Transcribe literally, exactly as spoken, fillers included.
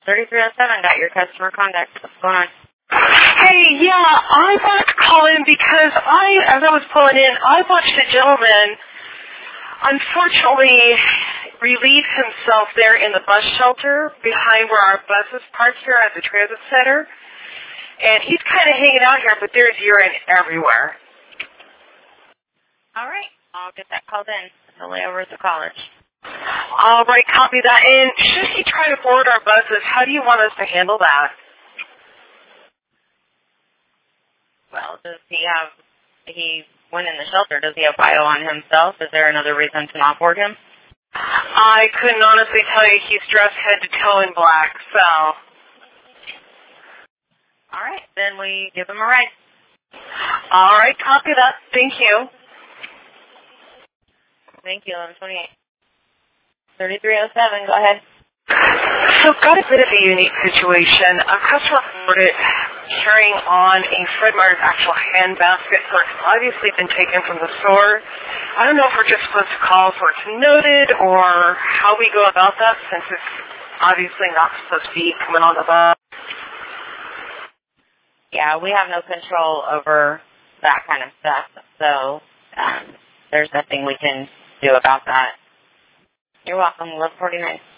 thirty-three oh seven, got your customer contact. What's going on? Hey, yeah, I wanted to call in because I, as I was pulling in, I watched a gentleman unfortunately relieve himself there in the bus shelter behind where our bus is parked here at the transit center. And he's kind of hanging out here, but there's urine everywhere. All right. I'll get that called in. I'll lay over at the college. All right, copy that. And should he try to board our buses, how do you want us to handle that? Well, does he have, he went in the shelter, does he have bio on himself? Is there another reason to not board him? I couldn't honestly tell you. He's dressed head to toe in black, so. All right, then we give him a ride. All right, copy that. Thank you. Thank you, eleven twenty-eight. thirty-three oh seven, go ahead. So got a bit of a unique situation. A customer reported carrying on a Fred Meyer's actual hand basket, so it's obviously been taken from the store. I don't know if we're just supposed to call for it's noted or how we go about that, since it's obviously not supposed to be coming on the bus. Yeah, we have no control over that kind of stuff, so um, there's nothing we can do about that. You're welcome, eleven forty-nine.